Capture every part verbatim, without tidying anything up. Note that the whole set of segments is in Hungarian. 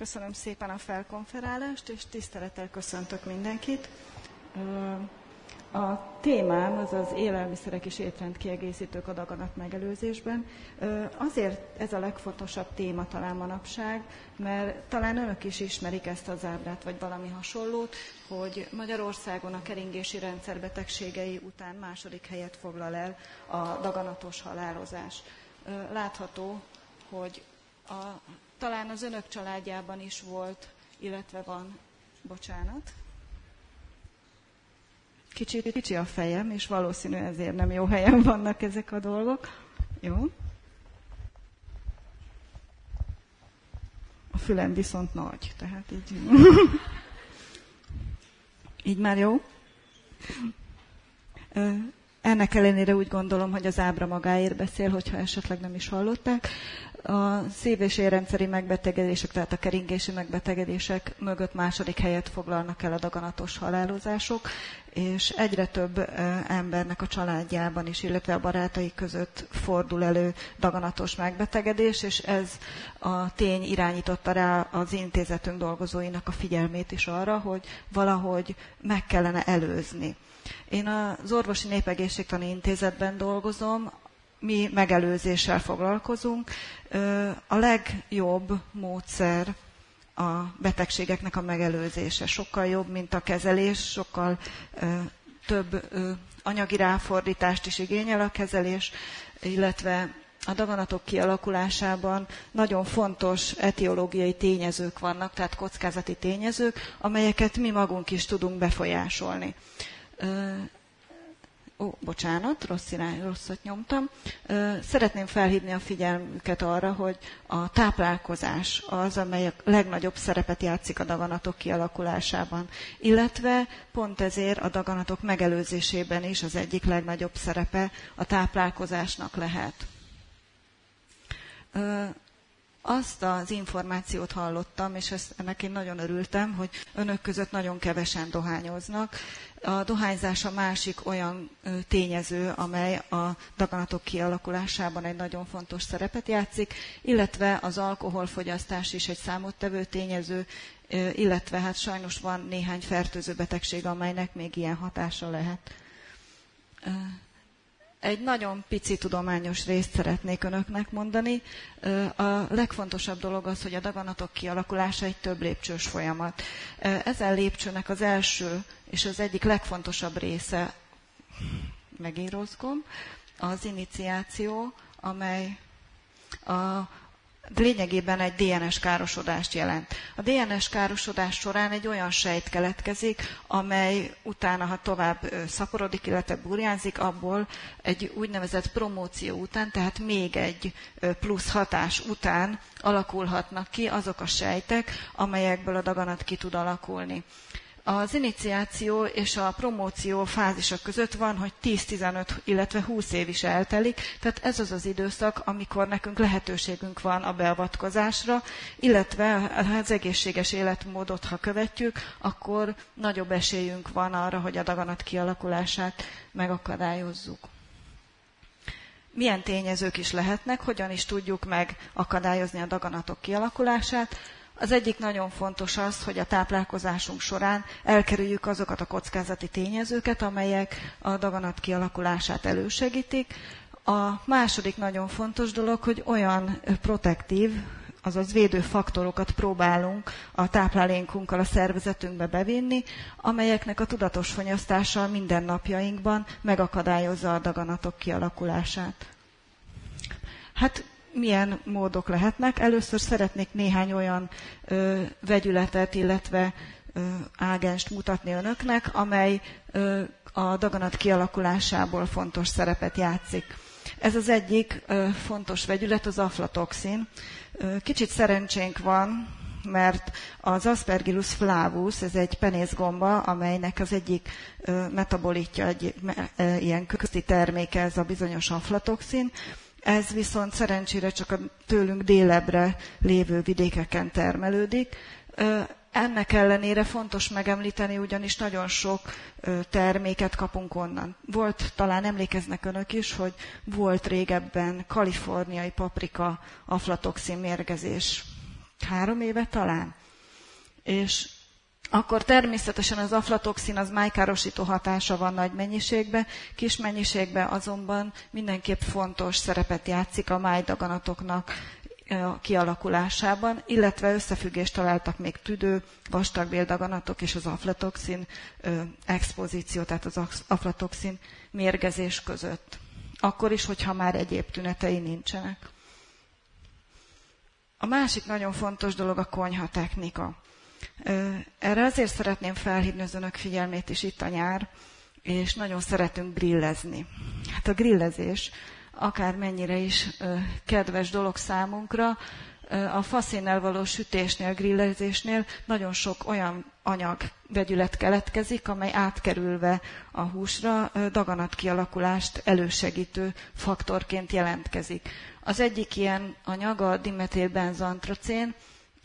Köszönöm szépen a felkonferálást, és tisztelettel köszöntök mindenkit. A témám az az élelmiszerek és étrendkiegészítők a daganat megelőzésben. Azért ez a legfontosabb téma talán manapság, mert talán önök is ismerik ezt az ábrát, vagy valami hasonlót, hogy Magyarországon a keringési rendszer betegségei után második helyet foglal el a daganatos halálozás. Látható, hogy a, talán az önök családjában is volt, illetve van, bocsánat, Kicsi, kicsi a fejem, és valószínű ezért nem jó helyen vannak ezek a dolgok. Jó. A fülem viszont nagy, tehát így... így már jó. Ennek ellenére úgy gondolom, hogy az ábra magáért beszél, hogyha esetleg nem is hallották. A szív- és érrendszeri megbetegedések, tehát a keringési megbetegedések mögött második helyet foglalnak el a daganatos halálozások, és egyre több embernek a családjában is, illetve a barátai között fordul elő daganatos megbetegedés, és ez a tény irányította rá az intézetünk dolgozóinak a figyelmét is arra, hogy valahogy meg kellene előzni. Én az Orvosi Népegészségtani Intézetben dolgozom, mi megelőzéssel foglalkozunk. A legjobb módszer a betegségeknek a megelőzése. Sokkal jobb, mint a kezelés, sokkal több anyagi ráfordítást is igényel a kezelés, illetve a daganatok kialakulásában nagyon fontos etiológiai tényezők vannak, tehát kockázati tényezők, amelyeket mi magunk is tudunk befolyásolni. Ó, bocsánat, rossz irány, rosszat nyomtam. Szeretném felhívni a figyelmüket arra, hogy a táplálkozás az, amely a legnagyobb szerepet játszik a daganatok kialakulásában, illetve pont ezért a daganatok megelőzésében is az egyik legnagyobb szerepe a táplálkozásnak lehet. Azt az információt hallottam, és ezt, ennek én nagyon örültem, hogy önök között nagyon kevesen dohányoznak. A dohányzás a másik olyan tényező, amely a daganatok kialakulásában egy nagyon fontos szerepet játszik, illetve az alkoholfogyasztás is egy számottevő tényező, illetve hát sajnos van néhány fertőző betegség, amelynek még ilyen hatása lehet. Egy nagyon pici tudományos részt szeretnék önöknek mondani. A legfontosabb dolog az, hogy a daganatok kialakulása egy több lépcsős folyamat. Ezen lépcsőnek az első és az egyik legfontosabb része, megírozgom, az iniciáció, amely a lényegében egy dé en es károsodást jelent. A dé en es károsodás során egy olyan sejt keletkezik, amely utána, ha tovább szaporodik, illetve burjánzik, abból egy úgynevezett promóció után, tehát még egy plusz hatás után alakulhatnak ki azok a sejtek, amelyekből a daganat ki tud alakulni. Az iniciáció és a promóció fázisa között van, hogy tíz-tizenöt, illetve húsz év is eltelik, tehát ez az az időszak, amikor nekünk lehetőségünk van a beavatkozásra, illetve az egészséges életmódot, ha követjük, akkor nagyobb esélyünk van arra, hogy a daganat kialakulását megakadályozzuk. Milyen tényezők is lehetnek, hogyan is tudjuk megakadályozni a daganatok kialakulását? Az egyik nagyon fontos az, hogy a táplálkozásunk során elkerüljük azokat a kockázati tényezőket, amelyek a daganat kialakulását elősegítik. A második nagyon fontos dolog, hogy olyan protektív, azaz védő faktorokat próbálunk a táplálékunkkal a szervezetünkbe bevinni, amelyeknek a tudatos fogyasztása mindennapjainkban megakadályozza a daganatok kialakulását. Hát milyen módok lehetnek? Először szeretnék néhány olyan ö, vegyületet, illetve ö, ágenst mutatni önöknek, amely ö, a daganat kialakulásából fontos szerepet játszik. Ez az egyik ö, fontos vegyület, az aflatoxin. Ö, kicsit szerencsénk van, mert az Aspergillus flavus, ez egy penészgomba, amelynek az egyik ö, metabolitja, egy ö, ilyen közti terméke, ez a bizonyos aflatoxin. Ez viszont szerencsére csak a tőlünk délebbre lévő vidékeken termelődik. Ennek ellenére fontos megemlíteni, ugyanis nagyon sok terméket kapunk onnan. Volt, talán emlékeznek önök is, hogy volt régebben kaliforniai paprika aflatoxin mérgezés. három éve talán. És akkor természetesen az aflatoxin az májkárosító hatása van nagy mennyiségben, kis mennyiségben azonban mindenképp fontos szerepet játszik a májdaganatoknak a kialakulásában, illetve összefüggést találtak még tüdő, vastagbéldaganatok és az aflatoxin expozíció, tehát az aflatoxin mérgezés között. Akkor is, hogyha már egyéb tünetei nincsenek. A másik nagyon fontos dolog a konyhatechnika. Erre azért szeretném felhívni az önök figyelmét is, itt a nyár, és nagyon szeretünk grillezni. Hát a grillezés akármennyire is kedves dolog számunkra, a faszénnel való sütésnél, grillezésnél nagyon sok olyan anyag, vegyület keletkezik, amely átkerülve a húsra daganat kialakulást elősegítő faktorként jelentkezik. Az egyik ilyen anyag a dimetilbenzantracén.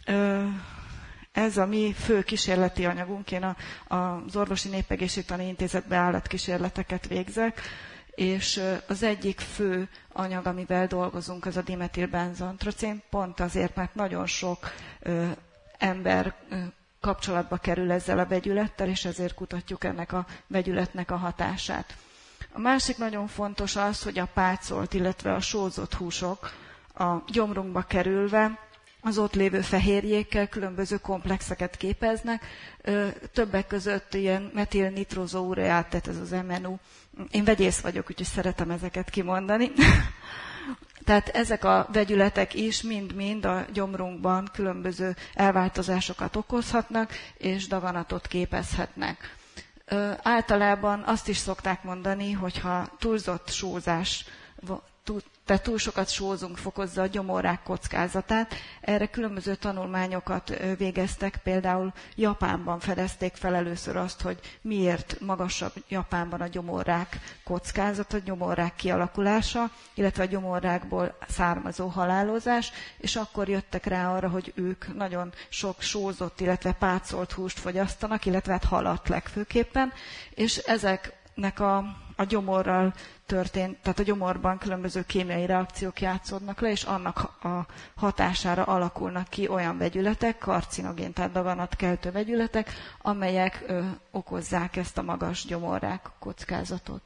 Ez a mi fő kísérleti anyagunk. Én a, az Orvosi Népegészségtani Intézetben állatkísérleteket végzek, és az egyik fő anyag, amivel dolgozunk, az a dimetilbenzantracén, pont azért, mert nagyon sok ö, ember ö, kapcsolatba kerül ezzel a vegyülettel, és ezért kutatjuk ennek a vegyületnek a hatását. A másik nagyon fontos az, hogy a pácolt, illetve a sózott húsok a gyomrunkba kerülve az ott lévő fehérjékkel különböző komplexeket képeznek, ö, többek között ilyen metilnitrozóureát, tehát ez az em en u. Én vegyész vagyok, úgyhogy szeretem ezeket kimondani. Tehát ezek a vegyületek is mind-mind a gyomrunkban különböző elváltozásokat okozhatnak, és daganatot képezhetnek. Ö, általában azt is szokták mondani, hogyha túlzott sózás, túl, tehát túl sokat sózunk, fokozza a gyomorrák kockázatát. Erre különböző tanulmányokat végeztek, például Japánban fedezték fel először azt, hogy miért magasabb Japánban a gyomorrák kockázata, a gyomorrák kialakulása, illetve a gyomorrákból származó halálozás, és akkor jöttek rá arra, hogy ők nagyon sok sózott, illetve pácolt húst fogyasztanak, illetve hát halat legfőképpen, és ezeknek a, a gyomorral történt, tehát a gyomorban különböző kémiai reakciók játszódnak le, és annak a hatására alakulnak ki olyan vegyületek, karcinogén, tehát daganatkeltő vegyületek, amelyek ö, okozzák ezt a magas gyomorrák kockázatot.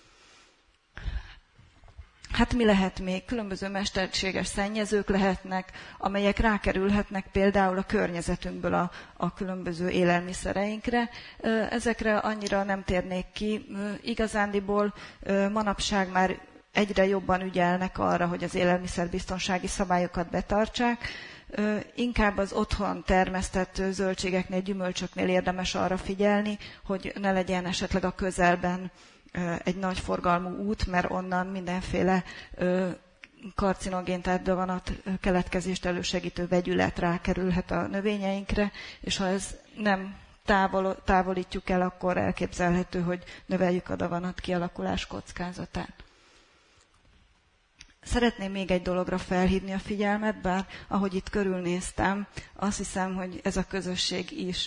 Hát mi lehet még? Különböző mesterséges szennyezők lehetnek, amelyek rákerülhetnek például a környezetünkből a, a különböző élelmiszereinkre. Ezekre annyira nem térnék ki. Igazándiból manapság már egyre jobban ügyelnek arra, hogy az élelmiszerbiztonsági szabályokat betartsák. Inkább az otthon termesztett zöldségeknél, gyümölcsöknél érdemes arra figyelni, hogy ne legyen esetleg a közelben egy nagy forgalmú út, mert onnan mindenféle karcinogén, tehát daganat keletkezést elősegítő vegyület rákerülhet a növényeinkre, és ha ez nem távol, távolítjuk el, akkor elképzelhető, hogy növeljük a daganat kialakulás kockázatát. Szeretném még egy dologra felhívni a figyelmet, bár ahogy itt körülnéztem, azt hiszem, hogy ez a közösség is,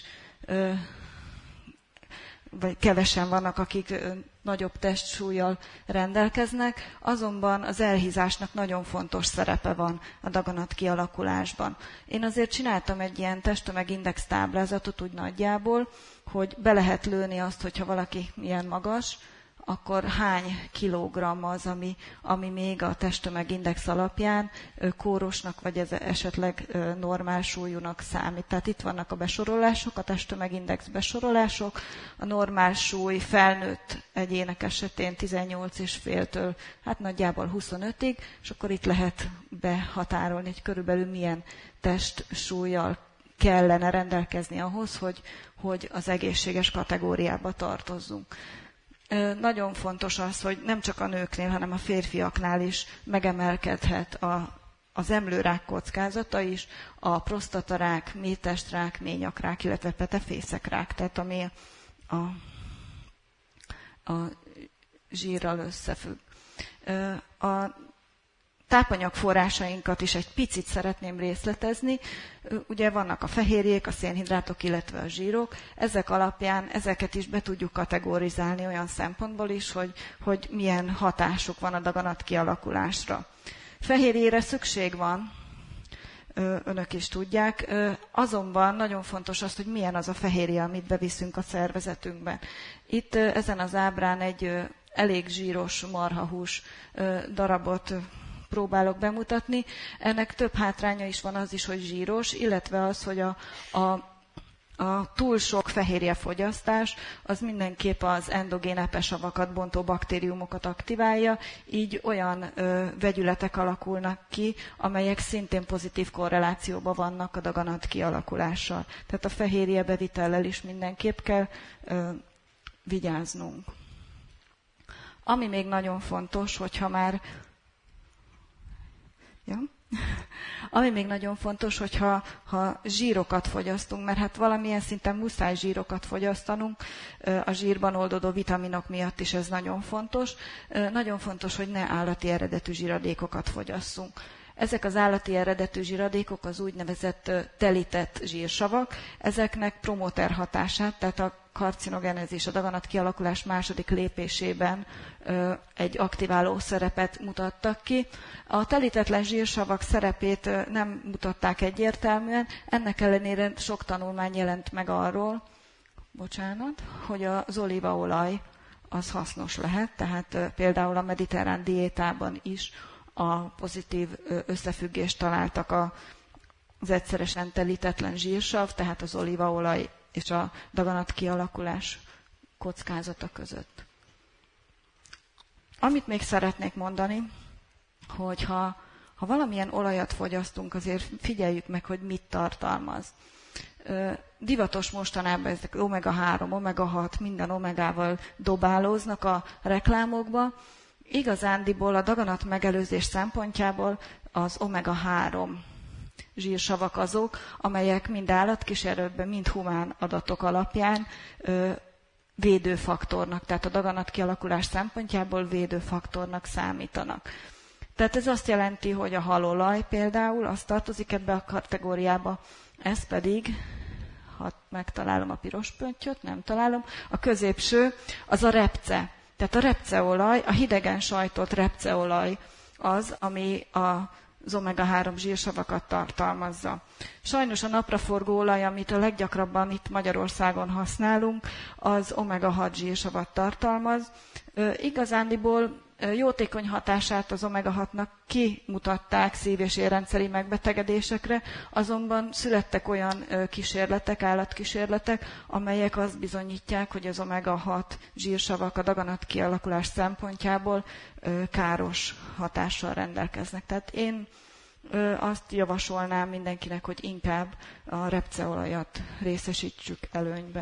vagy kevesen vannak, akik nagyobb testsúllyal rendelkeznek, azonban az elhízásnak nagyon fontos szerepe van a daganat kialakulásban. Én azért csináltam egy ilyen testtömegindex táblázatot úgy nagyjából, hogy be lehet lőni azt, hogyha valaki milyen magas, akkor hány kilogramm az, ami, ami még a testtömegindex alapján kórosnak, vagy ez esetleg normál súlyúnak számít. Tehát itt vannak a besorolások, a testtömegindex besorolások. A normál súly felnőtt egyének esetén tizennyolc és féltől hát nagyjából huszonötig, és akkor itt lehet behatárolni, hogy körülbelül milyen testsúllyal kellene rendelkezni ahhoz, hogy, hogy az egészséges kategóriába tartozzunk. Nagyon fontos az, hogy nem csak a nőknél, hanem a férfiaknál is megemelkedhet a, az emlőrák kockázata is, a prostatarák, méhtestrák, ményakrák, illetve petefészekrák, tehát ami a, a zsírral összefügg. A tápanyagforrásainkat is egy picit szeretném részletezni. Ugye vannak a fehérjék, a szénhidrátok, illetve a zsírok. Ezek alapján ezeket is be tudjuk kategorizálni olyan szempontból is, hogy, hogy milyen hatásuk van a daganat kialakulásra. Fehérjére szükség van, önök is tudják. Azonban nagyon fontos az, hogy milyen az a fehérje, amit beviszünk a szervezetünkbe. Itt ezen az ábrán egy elég zsíros marhahús darabot próbálok bemutatni. Ennek több hátránya is van, az is, hogy zsíros, illetve az, hogy a, a A túl sok fehérjefogyasztás az mindenképp az endogén epesavakat bontó baktériumokat aktiválja, így olyan ö, vegyületek alakulnak ki, amelyek szintén pozitív korrelációban vannak a daganat kialakulással. Tehát a fehérje bevitellel is mindenképp kell ö, vigyáznunk. Ami még nagyon fontos, hogyha már... Ja? Ami még nagyon fontos, hogyha ha zsírokat fogyasztunk, mert hát valamilyen szinten muszáj zsírokat fogyasztanunk, a zsírban oldódó vitaminok miatt is ez nagyon fontos. Nagyon fontos, hogy ne állati eredetű zsíradékokat fogyasszunk. Ezek az állati eredetű zsíradékok az úgynevezett telített zsírsavak, ezeknek promóter hatását, tehát a karcinogenezis, a daganat kialakulás második lépésében egy aktiváló szerepet mutattak ki. A telítetlen zsírsavak szerepét nem mutatták egyértelműen, ennek ellenére sok tanulmány jelent meg arról, bocsánat, hogy az olívaolaj az hasznos lehet, tehát például a mediterrán diétában is a pozitív összefüggést találtak az egyszeresen telítetlen zsírsav, tehát az olívaolaj és a daganat kialakulás kockázata között. Amit még szeretnék mondani, hogy ha, ha valamilyen olajat fogyasztunk, azért figyeljük meg, hogy mit tartalmaz. Divatos mostanában ezek omega három, omega hat, minden omegával dobálóznak a reklámokba. Igazándiból a daganat megelőzés szempontjából az omega három zsírsavak azok, amelyek mind állatkísérletben, mind humán adatok alapján ö, védőfaktornak, tehát a daganat kialakulás szempontjából védőfaktornak számítanak. Tehát ez azt jelenti, hogy a halolaj például, az tartozik ebbe a kategóriába, ez pedig, ha megtalálom a piros pönttyöt, nem találom, a középső, az a repce. Tehát a repceolaj, a hidegen sajtolt repceolaj az, ami a az omega három zsírsavakat tartalmazza. Sajnos a napraforgó olaj, amit a leggyakrabban itt Magyarországon használunk, az omega hat zsírsavat tartalmaz. Igazándiból jótékony hatását az omega hatnak kimutatták szív- és érrendszeri megbetegedésekre, azonban születtek olyan kísérletek, állatkísérletek, amelyek azt bizonyítják, hogy az omega hat zsírsavak a daganat kialakulás szempontjából káros hatással rendelkeznek. Tehát én azt javasolnám mindenkinek, hogy inkább a repceolajat részesítsük előnybe.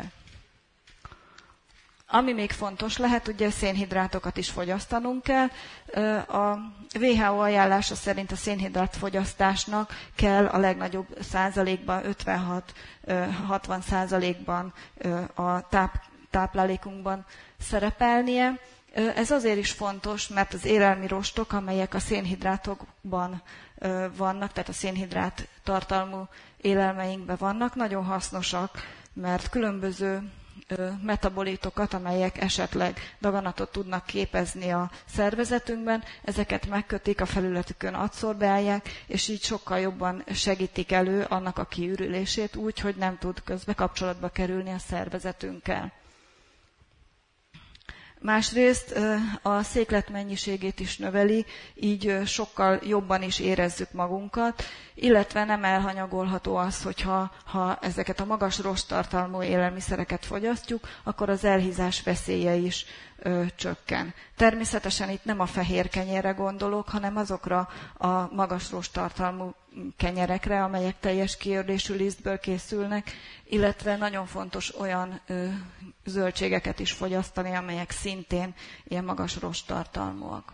Ami még fontos lehet, ugye szénhidrátokat is fogyasztanunk kell. A dupla vé há ó ajánlása szerint a szénhidrát fogyasztásnak kell a legnagyobb százalékban, ötvenhat-hatvan százalékban a táp, táplálékunkban szerepelnie. Ez azért is fontos, mert az élelmi rostok, amelyek a szénhidrátokban vannak, tehát a szénhidrát tartalmú élelmeinkben vannak, nagyon hasznosak, mert különböző metabolitokat, amelyek esetleg daganatot tudnak képezni a szervezetünkben, ezeket megkötik, a felületükön adszorbeálják, és így sokkal jobban segítik elő annak a kiürülését úgy, hogy nem tud közbe kapcsolatba kerülni a szervezetünkkel. Másrészt a széklet mennyiségét is növeli, így sokkal jobban is érezzük magunkat, illetve nem elhanyagolható az, hogyha ha ezeket a magas rosttartalmú élelmiszereket fogyasztjuk, akkor az elhízás veszélye is ö, csökken. Természetesen itt nem a fehér kenyérre gondolok, hanem azokra a magas rosttartalmú kenyerekre, amelyek teljes kiördésű lisztből készülnek, illetve nagyon fontos olyan ö, zöldségeket is fogyasztani, amelyek szintén ilyen magas rosttartalmúak.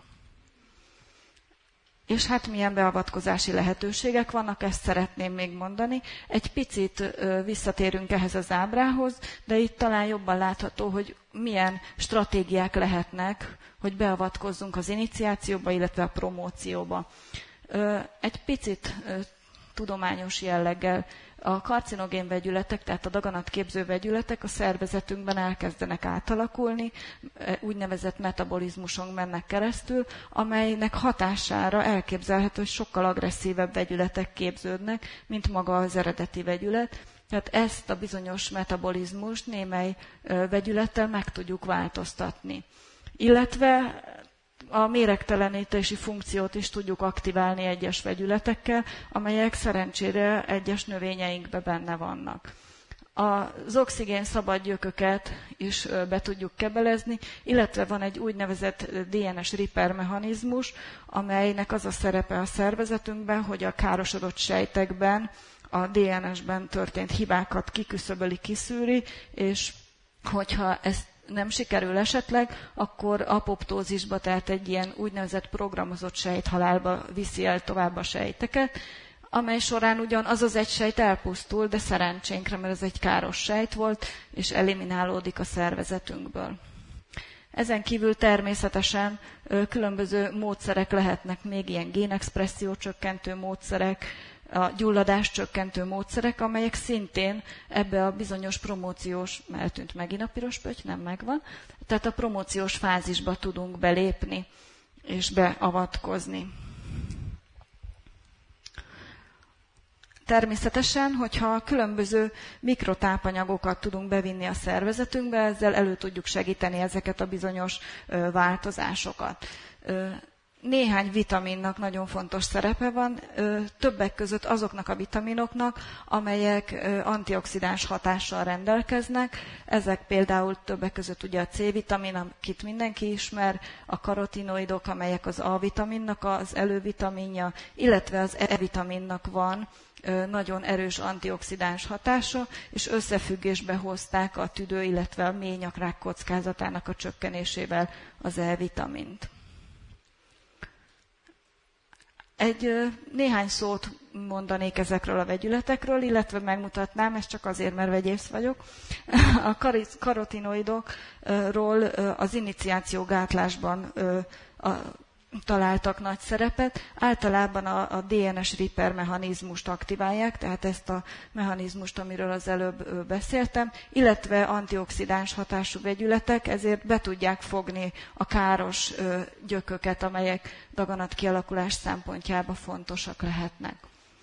És hát milyen beavatkozási lehetőségek vannak, ezt szeretném még mondani. Egy picit ö, visszatérünk ehhez az ábrához, de itt talán jobban látható, hogy milyen stratégiák lehetnek, hogy beavatkozzunk az iniciációba, illetve a promócióba. Ö, egy picit ö, tudományos jelleggel. A karcinogén vegyületek, tehát a daganatképző vegyületek a szervezetünkben elkezdenek átalakulni, úgynevezett metabolizmuson mennek keresztül, amelynek hatására elképzelhető, hogy sokkal agresszívebb vegyületek képződnek, mint maga az eredeti vegyület. Tehát ezt a bizonyos metabolizmust némely vegyülettel meg tudjuk változtatni. Illetve a méregtelenítési funkciót is tudjuk aktiválni egyes vegyületekkel, amelyek szerencsére egyes növényeinkben benne vannak. Az oxigén szabad gyököket is be tudjuk kebelezni, illetve van egy úgynevezett dé en es repair mechanizmus, amelynek az a szerepe a szervezetünkben, hogy a károsodott sejtekben, a dé en es-ben történt hibákat kiküszöböli, kiszűri, és hogyha ezt nem sikerül esetleg, akkor apoptózisba, tehát egy ilyen úgynevezett programozott sejthalálba viszi el tovább a sejteket, amely során ugyan az az egy sejt elpusztul, de szerencsénkre, mert ez egy káros sejt volt, és eliminálódik a szervezetünkből. Ezen kívül természetesen különböző módszerek lehetnek, még ilyen génexpresszió csökkentő módszerek, a gyulladás csökkentő módszerek, amelyek szintén ebbe a bizonyos promóciós, eltűnt megint a piros pötty, nem megvan, tehát a promóciós fázisba tudunk belépni és beavatkozni. Természetesen, hogyha különböző mikrotápanyagokat tudunk bevinni a szervezetünkbe, ezzel elő tudjuk segíteni ezeket a bizonyos változásokat. Néhány vitaminnak nagyon fontos szerepe van, többek között azoknak a vitaminoknak, amelyek antioxidáns hatással rendelkeznek. Ezek például többek között ugye a C-vitamin, akit mindenki ismer, a karotinoidok, amelyek az A-vitaminnak az elővitaminja, illetve az E-vitaminnak van nagyon erős antioxidáns hatása, és összefüggésbe hozták a tüdő, illetve a mély nyakrák kockázatának a csökkenésével az E-vitamint. Egy néhány szót mondanék ezekről a vegyületekről, illetve megmutatnám, ez csak azért, mert vegyész vagyok. A karotinoidokról az iniciációgátlásban találtak nagy szerepet. Általában a, a dé en es repair mechanizmust aktiválják, tehát ezt a mechanizmust, amiről az előbb beszéltem, illetve antioxidáns hatású vegyületek, ezért be tudják fogni a káros gyököket, amelyek daganat kialakulás szempontjából fontosak lehetnek.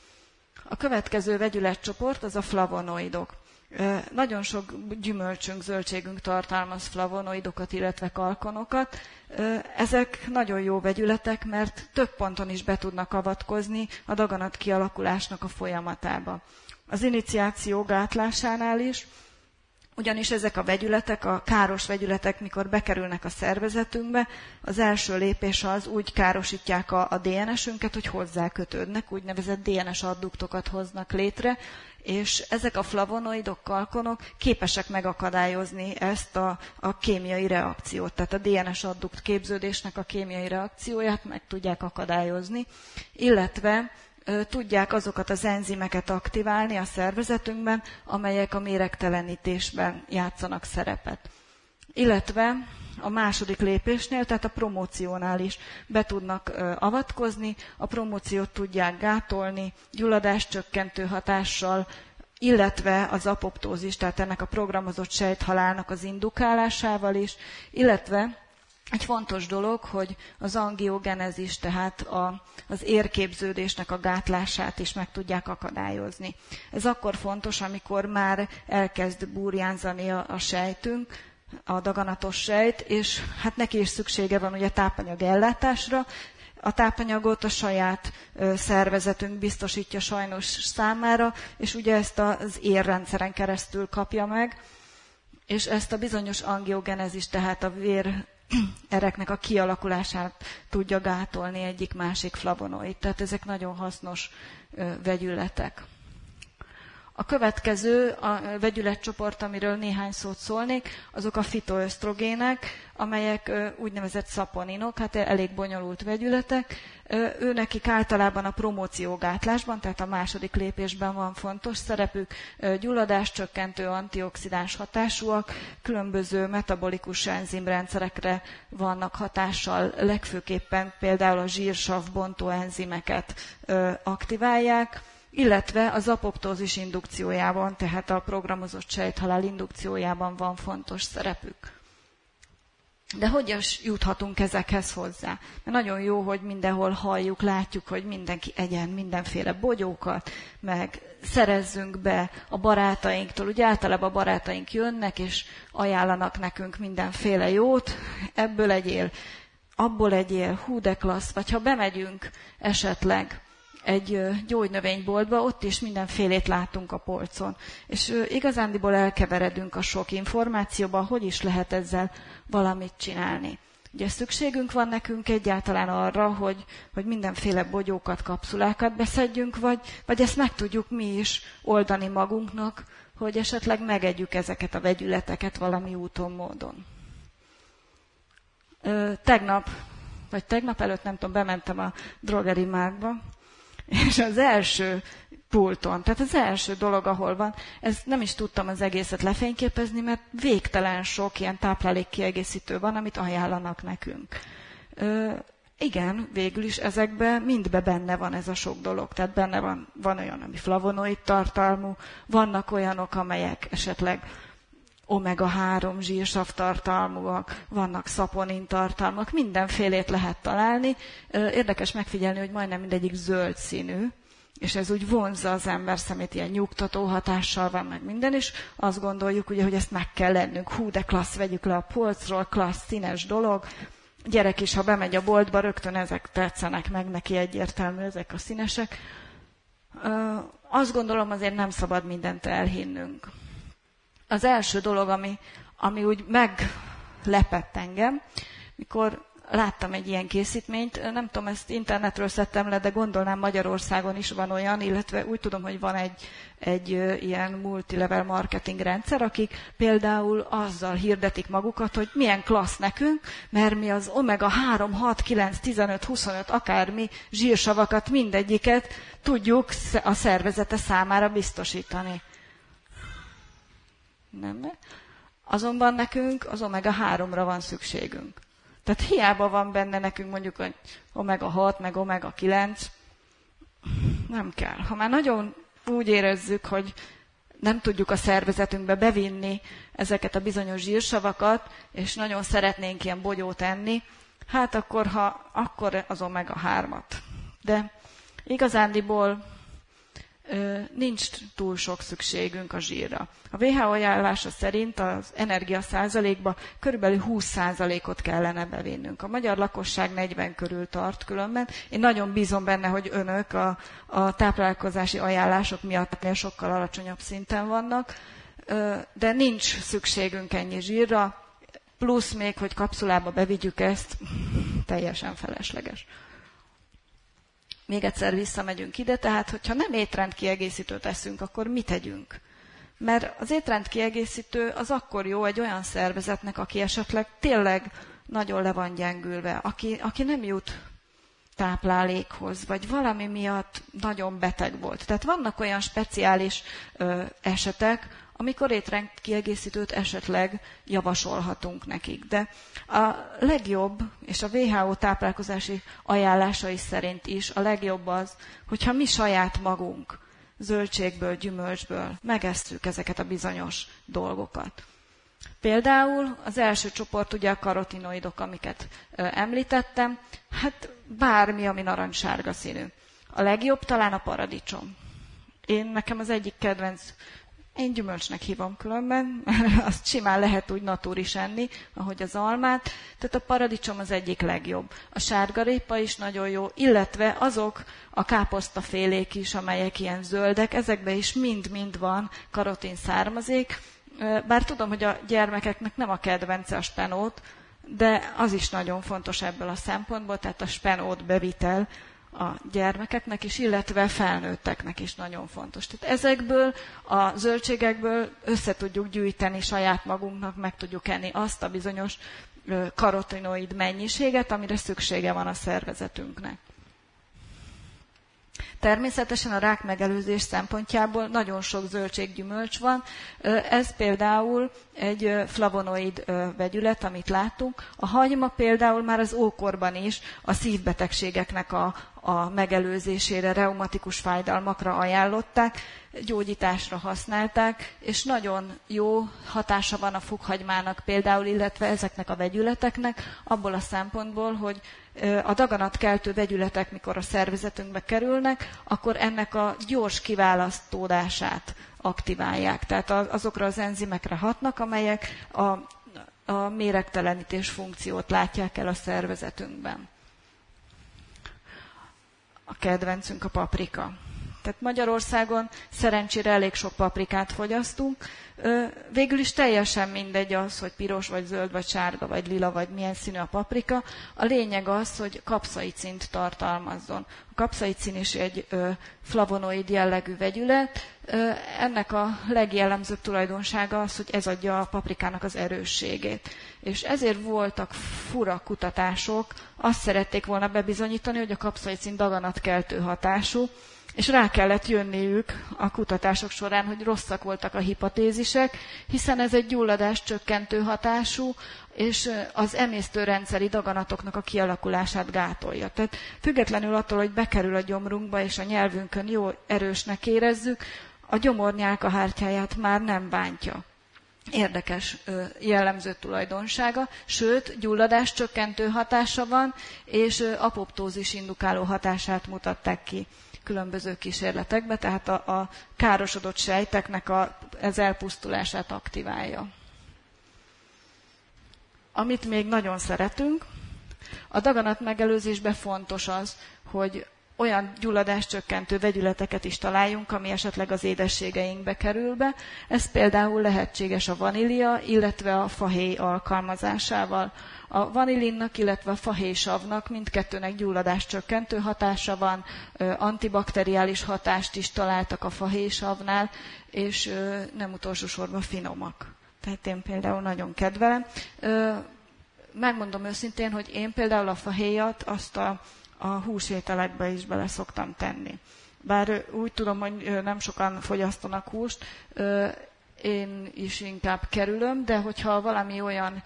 A következő vegyületcsoport az a flavonoidok. Nagyon sok gyümölcsünk, zöldségünk tartalmaz flavonoidokat, illetve kalkonokat. Ezek nagyon jó vegyületek, mert több ponton is be tudnak avatkozni a daganat kialakulásnak a folyamatába. Az iniciáció gátlásánál is, ugyanis ezek a vegyületek, a káros vegyületek, mikor bekerülnek a szervezetünkbe, az első lépés az, úgy károsítják a, a dé en es-ünket, hogy hozzákötődnek, úgynevezett dé en es adduktokat hoznak létre, és ezek a flavonoidok, kalkonok képesek megakadályozni ezt a, a kémiai reakciót, tehát a dé en es addukt képződésnek a kémiai reakcióját meg tudják akadályozni, illetve ö, tudják azokat az enzimeket aktiválni a szervezetünkben, amelyek a méregtelenítésben játszanak szerepet. Illetve a második lépésnél, tehát a promóciónál is be tudnak ö, avatkozni, a promóciót tudják gátolni, gyulladáscsökkentő hatással, illetve az apoptózis, tehát ennek a programozott sejthalálnak az indukálásával is, illetve egy fontos dolog, hogy az angiogenezis, tehát a, az érképződésnek a gátlását is meg tudják akadályozni. Ez akkor fontos, amikor már elkezd burjánzani a, a sejtünk, a daganatos sejt, és hát neki is szüksége van ugye tápanyag ellátásra. A tápanyagot a saját ö, szervezetünk biztosítja sajnos számára, és ugye ezt az érrendszeren keresztül kapja meg, és ezt a bizonyos angiogenezis, tehát a vér ereknek a kialakulását tudja gátolni egyik-másik flavonoid. Tehát ezek nagyon hasznos ö, vegyületek. A következő a vegyületcsoport, amiről néhány szót szólnék, azok a fitoösztrogének, amelyek úgynevezett szaponinok, hát elég bonyolult vegyületek. Őnekik általában a promóciógátlásban, tehát a második lépésben van fontos szerepük, gyulladáscsökkentő, antioxidáns hatásúak, különböző metabolikus enzimrendszerekre vannak hatással, legfőképpen például a zsírsavbontó enzimeket aktiválják, illetve az apoptózis indukciójában, tehát a programozott sejthalál indukciójában van fontos szerepük. De hogy is juthatunk ezekhez hozzá? Mert nagyon jó, hogy mindenhol halljuk, látjuk, hogy mindenki egyen mindenféle bogyókat, meg szerezzünk be a barátainktól. Ugye általában a barátaink jönnek, és ajánlanak nekünk mindenféle jót, ebből egyél, abból egyél, hú de klassz, vagy ha bemegyünk esetleg egy gyógynövényboltba, ott is mindenfélét látunk a polcon. És igazándiból elkeveredünk a sok információban, hogy is lehet ezzel valamit csinálni. Ugye szükségünk van nekünk egyáltalán arra, hogy, hogy mindenféle bogyókat, kapszulákat beszedjünk, vagy, vagy ezt meg tudjuk mi is oldani magunknak, hogy esetleg megegyük ezeket a vegyületeket valami úton, módon. Tegnap, vagy tegnap előtt, nem tudom, bementem a Drogeri Márkba, és az első pulton, tehát az első dolog, ahol van, ezt nem is tudtam az egészet lefényképezni, mert végtelen sok ilyen táplálékkiegészítő van, amit ajánlanak nekünk. Ö, igen, végül is ezekben mindbe benne van ez a sok dolog. Tehát benne van, van olyan, ami flavonoid tartalmú, vannak olyanok, amelyek esetleg omega három zsírsav tartalmúak, vannak szaponin tartalmak, mindenfélét lehet találni. Érdekes megfigyelni, hogy majdnem mindegyik zöld színű, és ez úgy vonzza az ember szemét, ilyen nyugtató hatással van meg minden, és azt gondoljuk, ugye, hogy ezt meg kell lennünk. Hú, de klassz, vegyük le a polcról, klassz, színes dolog. Gyerek is, ha bemegy a boltba, rögtön ezek tetszenek meg neki, egyértelmű, ezek a színesek. Azt gondolom, azért nem szabad mindent elhinnünk. Az első dolog, ami, ami úgy meglepett engem, mikor láttam egy ilyen készítményt, nem tudom, ezt internetről szedtem le, de gondolnám Magyarországon is van olyan, illetve úgy tudom, hogy van egy, egy ilyen multilevel marketing rendszer, akik például azzal hirdetik magukat, hogy milyen klassz nekünk, mert mi az omega három, hat, kilenc, tizenöt, huszonöt, akármi zsírsavakat, mindegyiket tudjuk a szervezete számára biztosítani. Nem? Azonban nekünk az omega háromra van szükségünk. Tehát hiába van benne nekünk mondjuk hogy omega hat, meg omega kilenc, nem kell. Ha már nagyon úgy érezzük, hogy nem tudjuk a szervezetünkbe bevinni ezeket a bizonyos zsírsavakat, és nagyon szeretnénk ilyen bogyót enni, hát akkor, ha, akkor az omega hármat. De igazándiból nincs túl sok szükségünk a zsírra. A dupla vé há o ajánlása szerint az energia százalékba körülbelül húsz százalékot kellene bevinnünk. A magyar lakosság negyven körül tart különben. Én nagyon bízom benne, hogy önök a, a táplálkozási ajánlások miatt sokkal alacsonyabb szinten vannak, de nincs szükségünk ennyi zsírra, plusz még, hogy kapszulába bevigyük ezt, teljesen felesleges. Még egyszer visszamegyünk ide, tehát hogyha nem étrendkiegészítőt eszünk, akkor mit tegyünk? Mert az étrendkiegészítő az akkor jó egy olyan szervezetnek, aki esetleg tényleg nagyon le van gyengülve, aki, aki nem jut táplálékhoz, vagy valami miatt nagyon beteg volt. Tehát vannak olyan speciális ö, esetek, amikor étrendkiegészítőt esetleg javasolhatunk nekik. De a legjobb, és a dupla vé há o táplálkozási ajánlásai szerint is a legjobb az, hogyha mi saját magunk zöldségből, gyümölcsből megesszük ezeket a bizonyos dolgokat. Például az első csoport ugye a karotinoidok, amiket ö, említettem, hát bármi, ami narancssárga színű. A legjobb talán a paradicsom. Én nekem az egyik kedvenc, én gyümölcsnek hívom különben, azt simán lehet úgy natúris enni, ahogy az almát. Tehát a paradicsom az egyik legjobb. A sárgarépa is nagyon jó, illetve azok a káposztafélék is, amelyek ilyen zöldek, ezekben is mind-mind van karotin származék. Bár tudom, hogy a gyermekeknek nem a kedvence a spenót, de az is nagyon fontos ebből a szempontból, tehát a spenót bevitel a gyermekeknek is, illetve felnőtteknek is nagyon fontos. Tehát ezekből a zöldségekből össze tudjuk gyűjteni saját magunknak, meg tudjuk enni azt a bizonyos karotinoid mennyiséget, amire szüksége van a szervezetünknek. Természetesen a rák megelőzés szempontjából nagyon sok zöldséggyümölcs van. Ez például egy flavonoid vegyület, amit látunk. A hagyma például már az ókorban is a szívbetegségeknek a, a megelőzésére, reumatikus fájdalmakra ajánlották, gyógyításra használták, és nagyon jó hatása van a fokhagymának például, illetve ezeknek a vegyületeknek, abból a szempontból, hogy a daganatkeltő vegyületek, mikor a szervezetünkbe kerülnek, akkor ennek a gyors kiválasztódását aktiválják. Tehát azokra az enzimekre hatnak, amelyek a, a méregtelenítés funkciót látják el a szervezetünkben. A kedvencünk a paprika. Tehát Magyarországon szerencsére elég sok paprikát fogyasztunk. Végül is teljesen mindegy az, hogy piros, vagy zöld, vagy sárga, vagy lila, vagy milyen színű a paprika. A lényeg az, hogy kapszaicint tartalmazzon. A kapszaicin is egy flavonoid jellegű vegyület. Ennek a legjellemzőbb tulajdonsága az, hogy ez adja a paprikának az erősségét. És ezért voltak fura kutatások, azt szerették volna bebizonyítani, hogy a kapszaicin daganatkeltő hatású, és rá kellett jönniük a kutatások során, hogy rosszak voltak a hipotézisek, hiszen ez egy gyulladás csökkentő hatású, és az emésztőrendszeri daganatoknak a kialakulását gátolja. Tehát függetlenül attól, hogy bekerül a gyomrunkba, és a nyelvünkön jó erősnek érezzük, a gyomornyálkahártyáját már nem bántja. Érdekes jellemző tulajdonsága, sőt, gyulladás csökkentő hatása van, és apoptózis indukáló hatását mutatták ki különböző kísérletekbe, tehát a, a károsodott sejteknek a, az elpusztulását aktiválja. Amit még nagyon szeretünk, a daganat megelőzésben fontos az, hogy olyan gyulladáscsökkentő vegyületeket is találjunk, ami esetleg az édességeinkbe kerül be. Ez például lehetséges a vanília, illetve a fahéj alkalmazásával. A vanilinnak, illetve a fahéjsavnak mindkettőnek gyulladáscsökkentő hatása van, antibakteriális hatást is találtak a fahéjsavnál, és nem utolsó sorban finomak. Tehát én például nagyon kedvelem. Megmondom őszintén, hogy én például a fahéjat azt a a húsételekbe is bele szoktam tenni. Bár úgy tudom, hogy nem sokan fogyasztanak húst, én is inkább kerülöm, de hogyha valami olyan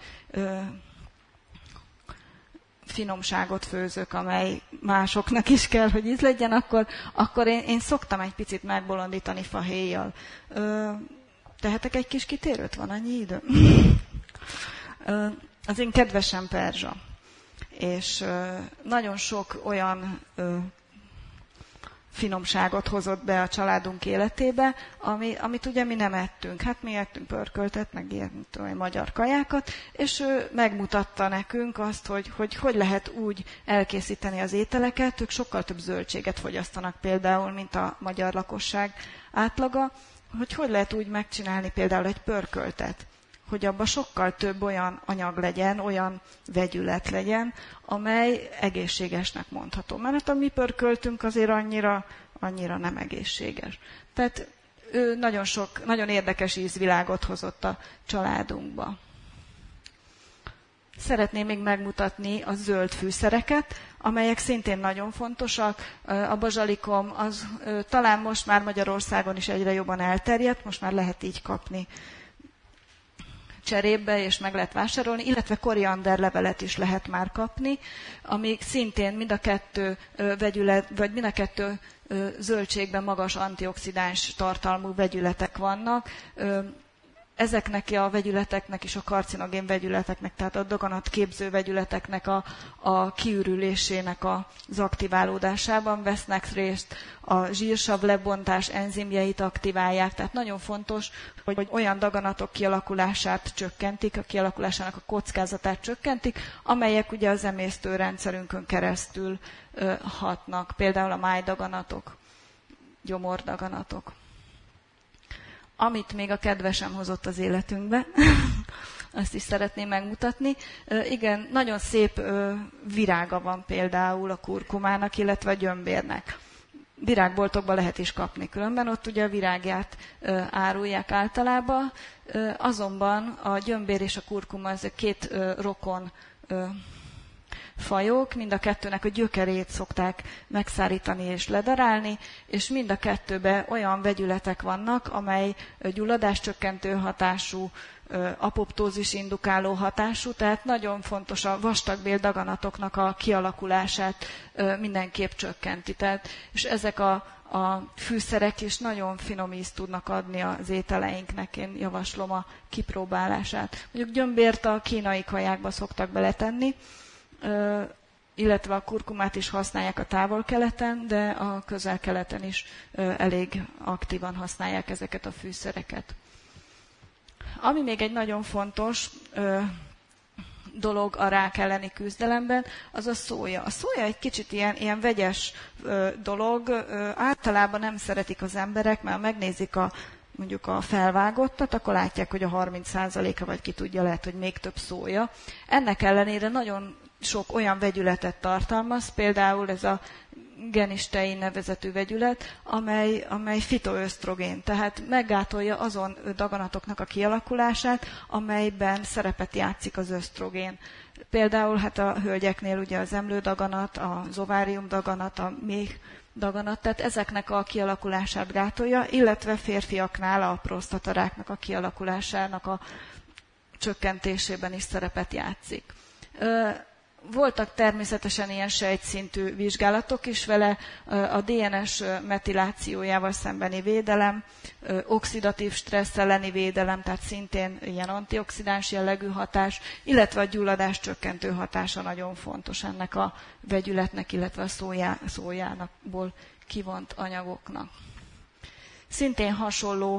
finomságot főzök, amely másoknak is kell, hogy íz legyen, akkor, akkor én, én szoktam egy picit megbolondítani fahéjjal. Tehetek egy kis kitérőt? Van annyi idő? Az én kedvesem perzsa. És nagyon sok olyan ö, finomságot hozott be a családunk életébe, ami, amit ugye mi nem ettünk. Hát mi ettünk pörköltet, meg ilyen tudom, magyar kajákat, és ő megmutatta nekünk azt, hogy, hogy hogy lehet úgy elkészíteni az ételeket. Ők sokkal több zöldséget fogyasztanak például, mint a magyar lakosság átlaga, hogy hogy lehet úgy megcsinálni például egy pörköltet, hogy abban sokkal több olyan anyag legyen, olyan vegyület legyen, amely egészségesnek mondható. Mert a mi pörköltünk azért annyira, annyira nem egészséges. Tehát ő nagyon sok, nagyon érdekes ízvilágot hozott a családunkba. Szeretném még megmutatni a zöld fűszereket, amelyek szintén nagyon fontosak. A bazsalikom az talán most már Magyarországon is egyre jobban elterjedt, most már lehet így kapni cserébe, és meg lehet vásárolni, illetve korianderlevelet is lehet már kapni, amik szintén mind a kettő vegyület, vagy mind a kettő zöldségben magas antioxidáns tartalmú vegyületek vannak. Ezeknek a vegyületeknek és a karcinogén vegyületeknek, tehát a daganatképző vegyületeknek a, a kiürülésének az aktiválódásában vesznek részt, a zsírsav lebontás enzimjeit aktiválják, tehát nagyon fontos, hogy olyan daganatok kialakulását csökkentik, a kialakulásának a kockázatát csökkentik, amelyek ugye az emésztőrendszerünkön keresztül ö, hatnak, például a májdaganatok, gyomordaganatok. Amit még a kedvesem hozott az életünkbe, azt is szeretném megmutatni. Igen, nagyon szép virága van például a kurkumának, illetve a gyömbérnek. Virágboltokban lehet is kapni különben, ott ugye a virágját árulják általában, azonban a gyömbér és a kurkuma, ez két rokon fajok, mind a kettőnek a gyökerét szokták megszárítani és ledarálni, és mind a kettőben olyan vegyületek vannak, amely gyulladáscsökkentő hatású, apoptózis indukáló hatású, tehát nagyon fontos a vastagbél daganatoknak a kialakulását mindenképp csökkenti. Tehát, és ezek a, a fűszerek is nagyon finom ízt tudnak adni az ételeinknek, én javaslom a kipróbálását. Mondjuk gyömbért a kínai kajákba szoktak beletenni, illetve a kurkumát is használják a távol-keleten, de a közel-keleten is elég aktívan használják ezeket a fűszereket. Ami még egy nagyon fontos ö, dolog a rák elleni küzdelemben, az a szója. A szója egy kicsit ilyen, ilyen vegyes ö, dolog. Ö, általában nem szeretik az emberek, mert megnézik a, mondjuk a felvágottat, akkor látják, hogy a harminc százaléka, vagy ki tudja, lehet, hogy még több szója. Ennek ellenére nagyon sok olyan vegyületet tartalmaz, például ez a genistein nevezetű vegyület, amely, amely fitoösztrogén, tehát meggátolja azon daganatoknak a kialakulását, amelyben szerepet játszik az ösztrogén. Például hát a hölgyeknél ugye az emlődaganat, az ovárium daganat, a méh daganat, tehát ezeknek a kialakulását gátolja, illetve férfiaknál a prostataráknak a kialakulásának a csökkentésében is szerepet játszik. Voltak természetesen ilyen sejtszintű vizsgálatok is vele, a dé en es metilációjával szembeni védelem, oxidatív stressz elleni védelem, tehát szintén ilyen antioxidáns jellegű hatás, illetve a gyulladás csökkentő hatása nagyon fontos ennek a vegyületnek, illetve a szójá, szójánakból kivont anyagoknak. Szintén hasonló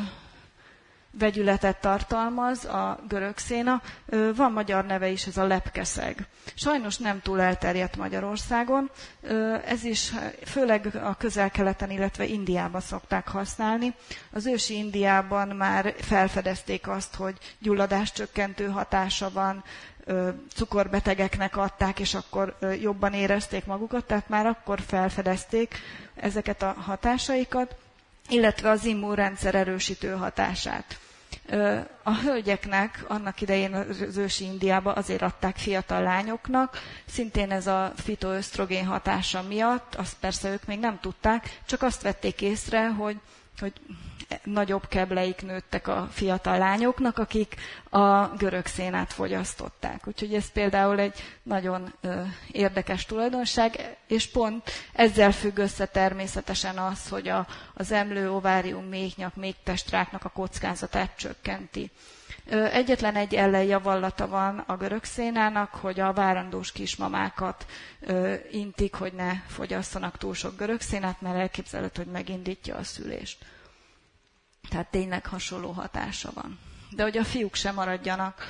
vegyületet tartalmaz a görögszéna. Van magyar neve is, ez a lepkeszeg. Sajnos nem túl elterjedt Magyarországon. Ez is főleg a közel-keleten, illetve Indiában szokták használni. Az ősi Indiában már felfedezték azt, hogy gyulladáscsökkentő hatása van, cukorbetegeknek adták, és akkor jobban érezték magukat, tehát már akkor felfedezték ezeket a hatásaikat, illetve az immunrendszer erősítő hatását. A hölgyeknek annak idején az ősi Indiában azért adták fiatal lányoknak, szintén ez a fitoösztrogén hatása miatt, azt persze ők még nem tudták, csak azt vették észre, hogy, hogy nagyobb kebleik nőttek a fiatal lányoknak, akik a görögszénát fogyasztották. Úgyhogy ez például egy nagyon ö, érdekes tulajdonság, és pont ezzel függ össze természetesen az, hogy a, az emlő, ovárium, méhnyak, méhtestráknak a kockázatát csökkenti. Ö, egyetlen egy ellenjavallata van a görögszénának, hogy a várandós kismamákat ö, intik, hogy ne fogyasszanak túl sok görögszénát, mert elképzelhető, hogy megindítja a szülést. Tehát tényleg hasonló hatása van. De hogy a fiúk sem maradjanak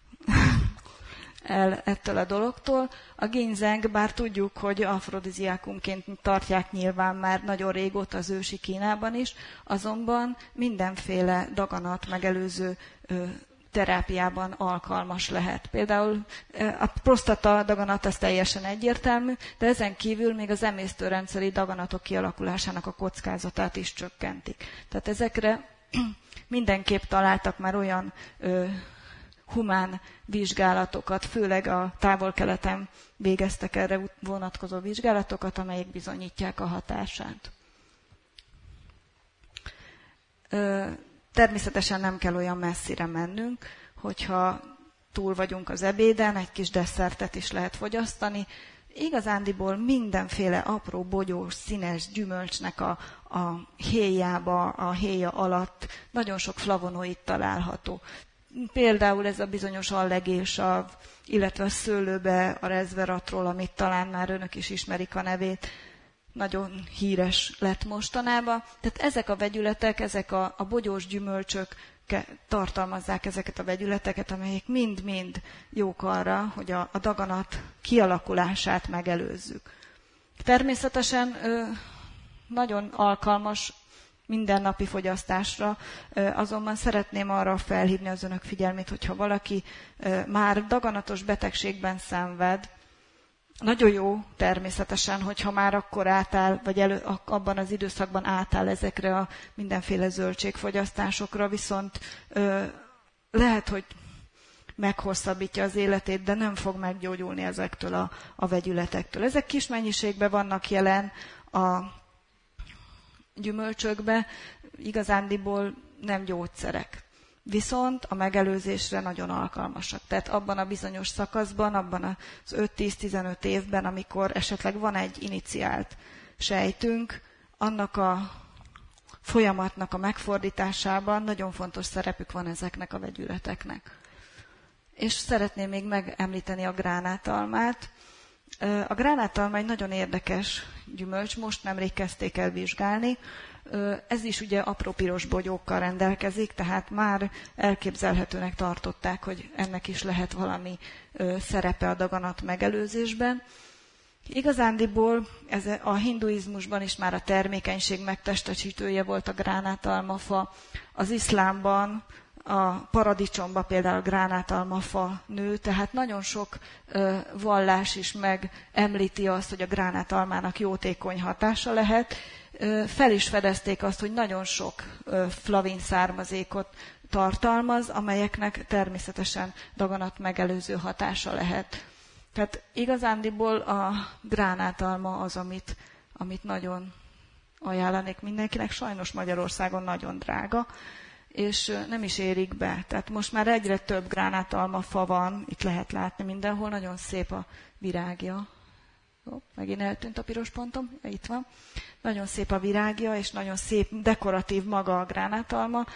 el ettől a dologtól. A ginseng, bár tudjuk, hogy afrodiziákumként tartják nyilván már nagyon régóta az ősi Kínában is, azonban mindenféle daganat megelőző terápiában alkalmas lehet. Például a prostata daganat az teljesen egyértelmű, de ezen kívül még az emésztőrendszeri daganatok kialakulásának a kockázatát is csökkentik. Tehát ezekre mindenképp találtak már olyan ö, humán vizsgálatokat, főleg a távol-keleten végeztek erre vonatkozó vizsgálatokat, amelyek bizonyítják a hatását. Ö, Természetesen nem kell olyan messzire mennünk, hogyha túl vagyunk az ebéden, egy kis desszertet is lehet fogyasztani. Igazándiból mindenféle apró, bogyós, színes gyümölcsnek a, a héjába, a héja alatt nagyon sok flavonoid található. Például ez a bizonyos allegésav, illetve a szőlőbe a resveratrol, amit talán már önök is ismerik a nevét, nagyon híres lett mostanában. Tehát ezek a vegyületek, ezek a, a bogyós gyümölcsök tartalmazzák ezeket a vegyületeket, amelyek mind-mind jók arra, hogy a, a daganat kialakulását megelőzzük. Természetesen ö, nagyon alkalmas mindennapi fogyasztásra, ö, azonban szeretném arra felhívni az önök figyelmét, hogyha valaki ö, már daganatos betegségben szenved, nagyon jó természetesen, hogyha már akkor átáll, vagy elő, abban az időszakban átáll ezekre a mindenféle zöldségfogyasztásokra, viszont ö, lehet, hogy meghosszabbítja az életét, de nem fog meggyógyulni ezektől a, a vegyületektől. Ezek kis mennyiségben vannak jelen a gyümölcsökbe, igazándiból nem gyógyszerek. Viszont a megelőzésre nagyon alkalmasak. Tehát abban a bizonyos szakaszban, abban az öt-tíz-tizenöt évben, amikor esetleg van egy iniciált sejtünk, annak a folyamatnak a megfordításában nagyon fontos szerepük van ezeknek a vegyületeknek. És szeretném még megemlíteni a gránátalmát. A gránátalma egy nagyon érdekes gyümölcs, most nemrég kezdték el vizsgálni. Ez is ugye apró piros bogyókkal rendelkezik, tehát már elképzelhetőnek tartották, hogy ennek is lehet valami szerepe a daganat megelőzésben. Igazándiból ez a hinduizmusban is már a termékenység megtestesítője volt a gránátalmafa, az iszlámban, a paradicsomban például a gránátalmafa nő, tehát nagyon sok ö, vallás is megemlíti azt, hogy a gránátalmának jótékony hatása lehet. Ö, fel is fedezték azt, hogy nagyon sok ö, flavin származékot tartalmaz, amelyeknek természetesen daganat megelőző hatása lehet. Tehát igazándiból a gránátalma az, amit, amit nagyon ajánlanék mindenkinek. Sajnos Magyarországon nagyon drága, és nem is érik be. Tehát most már egyre több gránátalmafa van, itt lehet látni mindenhol, nagyon szép a virágja. Ó, megint eltűnt a piros pontom, itt van. Nagyon szép a virágja, és nagyon szép, dekoratív maga a gránátalma,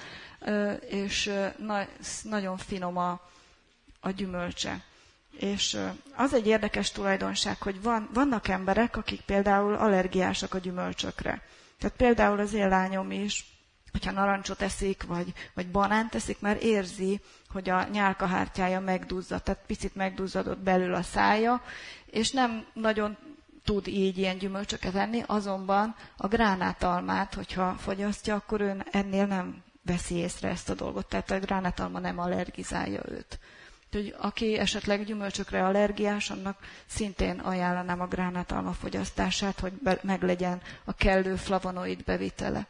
és nagyon finom a, a gyümölcse. És az egy érdekes tulajdonság, hogy van, vannak emberek, akik például allergiásak a gyümölcsökre. Tehát például az én lányom is, hogyha narancsot eszik, vagy, vagy banánt eszik, már érzi, hogy a nyálkahártyája megduzzadt, tehát picit megduzzadott belül a szája, és nem nagyon tud így ilyen gyümölcsöket enni, azonban a gránátalmát, hogyha fogyasztja, akkor ön ennél nem veszi észre ezt a dolgot, tehát a gránátalma nem allergizálja őt. Úgyhogy aki esetleg gyümölcsökre allergiás, annak szintén ajánlanám a gránátalma fogyasztását, hogy be, meglegyen a kellő flavonoid bevitele.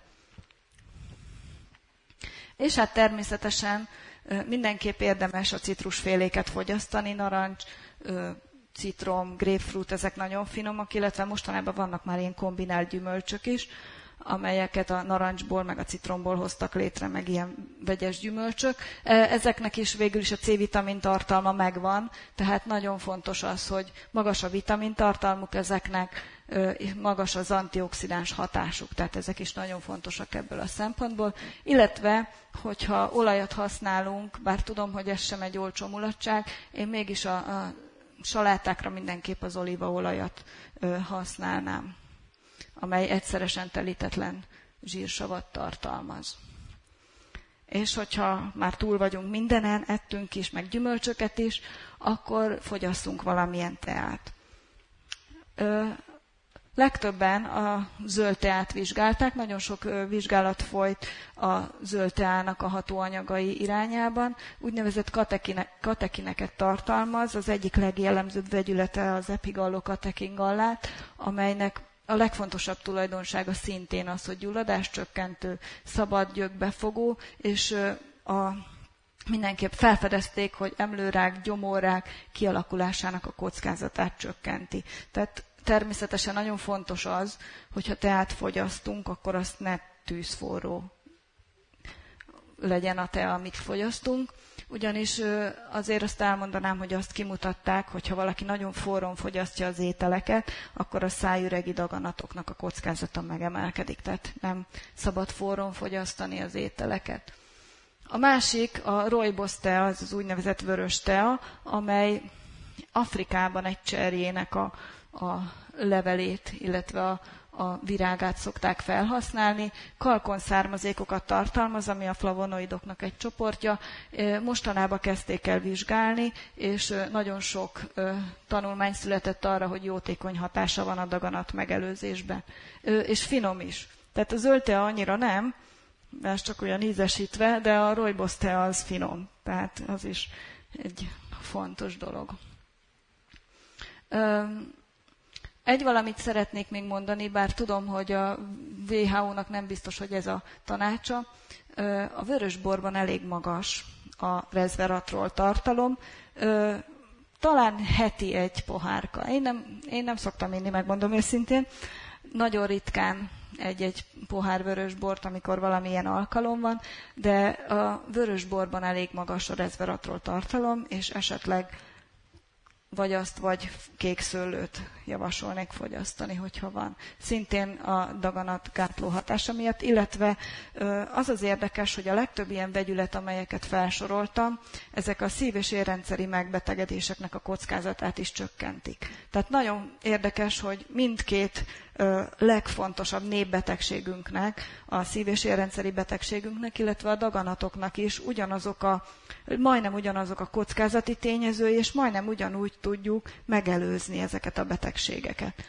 És hát természetesen mindenképp érdemes a citrusféléket fogyasztani, narancs, citrom, grapefruit, ezek nagyon finomak, illetve mostanában vannak már ilyen kombinált gyümölcsök is, amelyeket a narancsból, meg a citromból hoztak létre, meg ilyen vegyes gyümölcsök. Ezeknek is végül is a C-vitamin tartalma megvan, tehát nagyon fontos az, hogy magas a vitamintartalmuk ezeknek, magas az antioxidáns hatásuk, tehát ezek is nagyon fontosak ebből a szempontból. Illetve, hogyha olajat használunk, bár tudom, hogy ez sem egy olcsó mulatság, én mégis a, a salátákra mindenképp az olívaolajat használnám, amely egyszeresen telítetlen zsírsavat tartalmaz. És hogyha már túl vagyunk mindenen, ettünk is, meg gyümölcsöket is, akkor fogyasszunk valamilyen teát. Ö, legtöbben a zöld teát vizsgálták, nagyon sok ö, vizsgálat folyt a zöld teának a hatóanyagai irányában. Úgynevezett katekine, katekineket tartalmaz, az egyik legjellemzőbb vegyülete az epigallokatechin-gallát, amelynek a legfontosabb tulajdonsága szintén az, hogy gyulladáscsökkentő, szabad gyökbefogó, és a, mindenképp felfedezték, hogy emlőrák, gyomorrák kialakulásának a kockázatát csökkenti. Tehát természetesen nagyon fontos az, hogyha teát fogyasztunk, akkor azt ne tűzforró legyen a tea, amit fogyasztunk. Ugyanis azért azt elmondanám, hogy azt kimutatták, hogy ha valaki nagyon forrón fogyasztja az ételeket, akkor a szájüregi daganatoknak a kockázata megemelkedik, tehát nem szabad forrón fogyasztani az ételeket. A másik, a rooibos tea, az az úgynevezett vörös tea, amely Afrikában egy cserjének a, a levelét, illetve a a virágát szokták felhasználni. Kalkon származékokat tartalmaz, ami a flavonoidoknak egy csoportja. Mostanában kezdték el vizsgálni, és nagyon sok tanulmány született arra, hogy jótékony hatása van a daganat megelőzésben. És finom is. Tehát a zöld tea annyira nem, ez csak olyan ízesítve, de a rooibos tea az finom. Tehát az is egy fontos dolog. Egy valamit szeretnék még mondani, bár tudom, hogy a vé há ó-nak nem biztos, hogy ez a tanácsa. A vörösborban elég magas a resveratrol tartalom, talán heti egy pohárka. Én nem, én nem szoktam inni, megmondom őszintén. Nagyon ritkán egy-egy pohár vörösbort, amikor valamilyen alkalom van, de a vörösborban elég magas a resveratrol tartalom, és esetleg vagy azt, vagy kék szőlőt javasolnék fogyasztani, hogyha van. Szintén a daganat gátló hatása miatt, illetve az az érdekes, hogy a legtöbb ilyen vegyület, amelyeket felsoroltam, ezek a szív- és érrendszeri megbetegedéseknek a kockázatát is csökkentik. Tehát nagyon érdekes, hogy mindkét legfontosabb népbetegségünknek, a szív- és érrendszeri betegségünknek, illetve a daganatoknak is ugyanazok a, majdnem ugyanazok a kockázati tényezői, és majdnem ugyanúgy tudjuk megelőzni ezeket a betegségeket.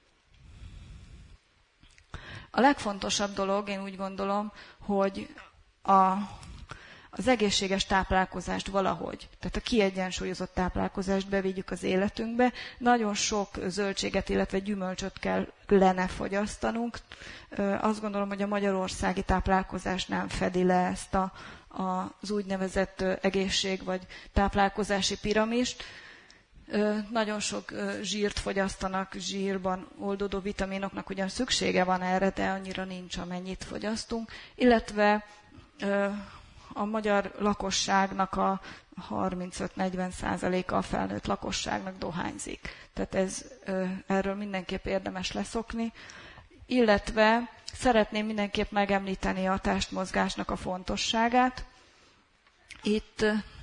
A legfontosabb dolog, én úgy gondolom, hogy a, az egészséges táplálkozást valahogy, tehát a kiegyensúlyozott táplálkozást bevigyük az életünkbe. Nagyon sok zöldséget, illetve gyümölcsöt kellene fogyasztanunk. Azt gondolom, hogy a magyarországi táplálkozás nem fedi le ezt a, a, az úgynevezett egészség vagy táplálkozási piramist. Nagyon sok zsírt fogyasztanak, zsírban oldódó vitaminoknak ugyan szüksége van erre, de annyira nincs, amennyit fogyasztunk. Illetve a magyar lakosságnak a harmincöt-negyven százaléka a felnőtt lakosságnak dohányzik. Tehát ez, erről mindenképp érdemes leszokni. Illetve szeretném mindenképp megemlíteni a testmozgásnak a fontosságát. Itt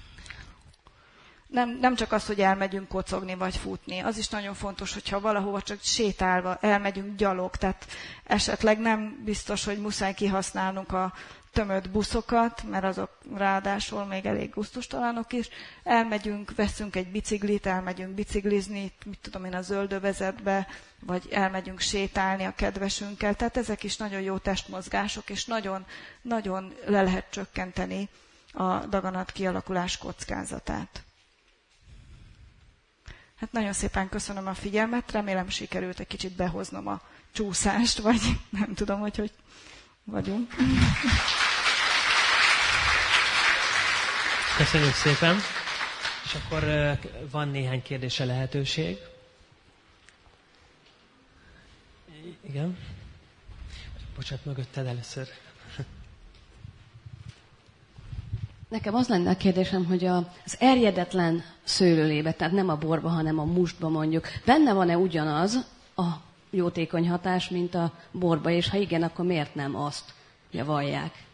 nem, nem csak az, hogy elmegyünk kocogni vagy futni, az is nagyon fontos, hogyha valahova csak sétálva elmegyünk gyalog, tehát esetleg nem biztos, hogy muszáj kihasználnunk a tömött buszokat, mert azok ráadásul még elég gusztustalanok is. Elmegyünk, veszünk egy biciklit, elmegyünk biciklizni, mit tudom én, a zöldövezetbe, vagy elmegyünk sétálni a kedvesünkkel. Tehát ezek is nagyon jó testmozgások, és nagyon, nagyon le lehet csökkenteni a daganat kialakulás kockázatát. Hát nagyon szépen köszönöm a figyelmet, remélem sikerült egy kicsit behoznom a csúszást, vagy nem tudom, hogy hogy vagyunk. Köszönjük szépen. És akkor van néhány kérdése lehetőség. Igen. Bocsánat, mögötted először. Nekem az lenne a kérdésem, hogy az erjedetlen szőlőlébe, tehát nem a borba, hanem a mustba mondjuk, benne van-e ugyanaz a jótékony hatás, mint a borba, és ha igen, akkor miért nem azt javallják?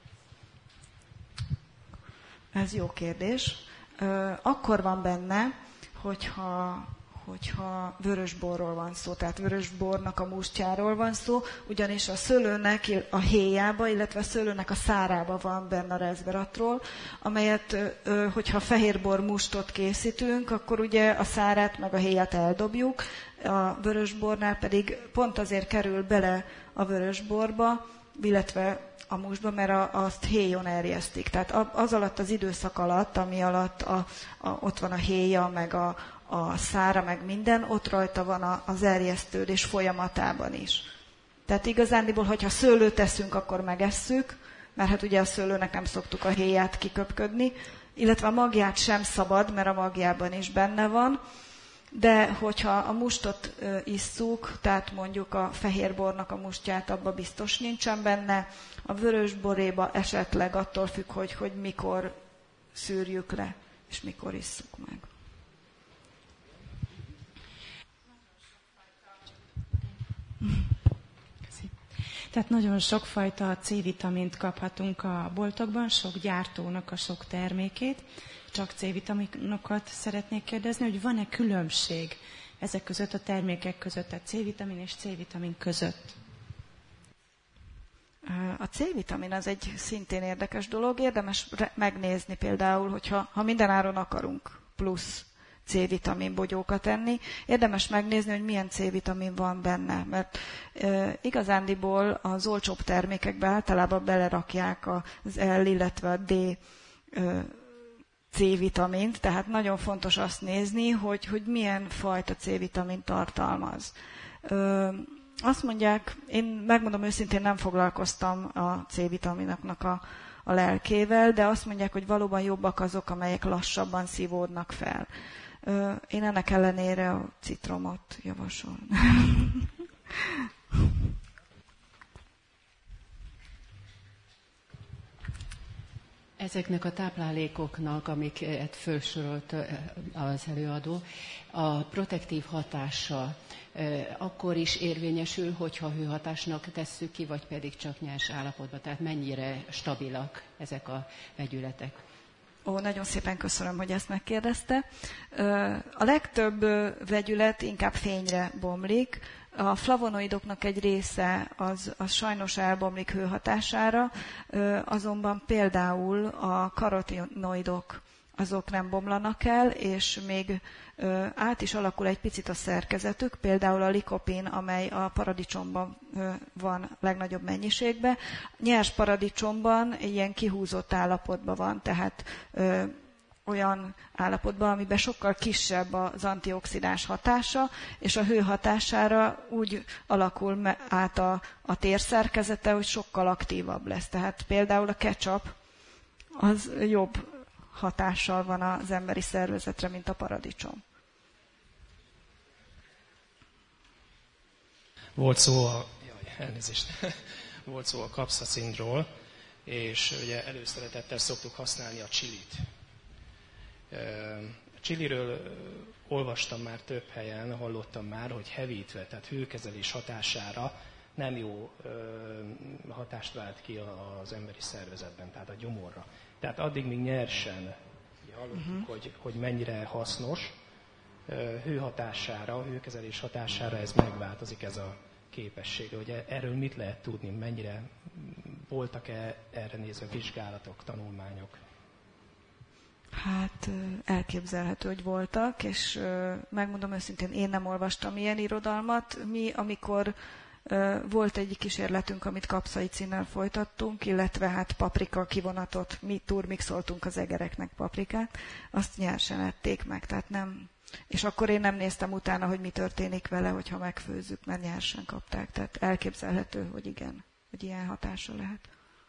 Ez jó kérdés. Akkor van benne, hogyha, hogyha vörösborról van szó, tehát vörösbornak a mustjáról van szó, ugyanis a szőlőnek a héjába, illetve a szőlőnek a szárába van benne a resveratrol, amelyet, hogyha fehérbor mustot készítünk, akkor ugye a szárát meg a héját eldobjuk, a vörösbornál pedig pont azért kerül bele a vörösborba, illetve a mustba, mert a, azt héjon erjesztik. Tehát az alatt az időszak alatt, ami alatt a, a, ott van a héja, meg a, a szára, meg minden, ott rajta van a, az erjesztődés folyamatában is. Tehát igazándiból, hogyha szőlőt teszünk, akkor megesszük, mert hát ugye a szőlőnek nem szoktuk a héját kiköpködni, illetve a magját sem szabad, mert a magjában is benne van, de hogyha a mustot ö, isszuk, tehát mondjuk a fehérbornak a mustját, abba biztos nincsen benne, a vörösboréba esetleg attól függ, hogy, hogy mikor szűrjük le, és mikor isszuk meg. Tehát nagyon sokfajta C-vitamint kaphatunk a boltokban, sok gyártónak a sok termékét. Csak C-vitaminokat szeretnék kérdezni, hogy van-e különbség ezek között a termékek között, a C-vitamin és C-vitamin között? A C-vitamin az egy szintén érdekes dolog. Érdemes megnézni például, hogyha ha mindenáron akarunk plusz C-vitamin bogyókat enni, érdemes megnézni, hogy milyen C-vitamin van benne, mert e, igazándiból az olcsóbb termékekbe általában belerakják az L, illetve a D e, C-vitamint, tehát nagyon fontos azt nézni, hogy, hogy milyen fajta C-vitamin tartalmaz. Ö, azt mondják, én megmondom őszintén, nem foglalkoztam a C-vitaminoknak a, a lelkével, de azt mondják, hogy valóban jobbak azok, amelyek lassabban szívódnak fel. Én ennek ellenére a citromot javasolom. Ezeknek a táplálékoknak, amiket felsorolt az előadó, a protektív hatása akkor is érvényesül, hogyha hőhatásnak tesszük ki, vagy pedig csak nyers állapotban. Tehát mennyire stabilak ezek a vegyületek? Ó, nagyon szépen köszönöm, hogy ezt megkérdezte. A legtöbb vegyület inkább fényre bomlik. A flavonoidoknak egy része az, az sajnos elbomlik hőhatására, azonban például a karotinoidok azok nem bomlanak el, és még át is alakul egy picit a szerkezetük, például a likopin, amely a paradicsomban van legnagyobb mennyiségben. Nyers paradicsomban ilyen kihúzott állapotban van, tehát olyan állapotban, amiben sokkal kisebb az antioxidáns hatása, és a hő hatására úgy alakul át a, a térszerkezete, hogy sokkal aktívabb lesz. Tehát például a ketchup az jobb hatással van az emberi szervezetre, mint a paradicsom. Volt szó a, jaj, elnézést. Volt szó a kapszacinról, és ugye előszeretettel szoktuk használni a csilit. A csiliről olvastam már több helyen, hallottam már, hogy hevítve, tehát hőkezelés hatására nem jó hatást vált ki az emberi szervezetben, tehát a gyomorra. Tehát addig még nyersen hallottuk, uh-huh. hogy, hogy mennyire hasznos, hőhatására, hőkezelés hatására ez megváltozik, ez a képessége. Hogy erről mit lehet tudni, mennyire voltak-e erre nézve vizsgálatok, tanulmányok? Hát elképzelhető, hogy voltak, és megmondom őszintén, én nem olvastam ilyen irodalmat. Mi, amikor volt egy kísérletünk, amit kapszaicinnel folytattunk, illetve hát paprika kivonatot, mi turmixoltunk az egereknek paprikát, azt nyersen ették meg, tehát nem. És akkor én nem néztem utána, hogy mi történik vele, hogyha megfőzzük, mert nyersen kapták. Tehát elképzelhető, hogy igen, hogy ilyen hatása lehet.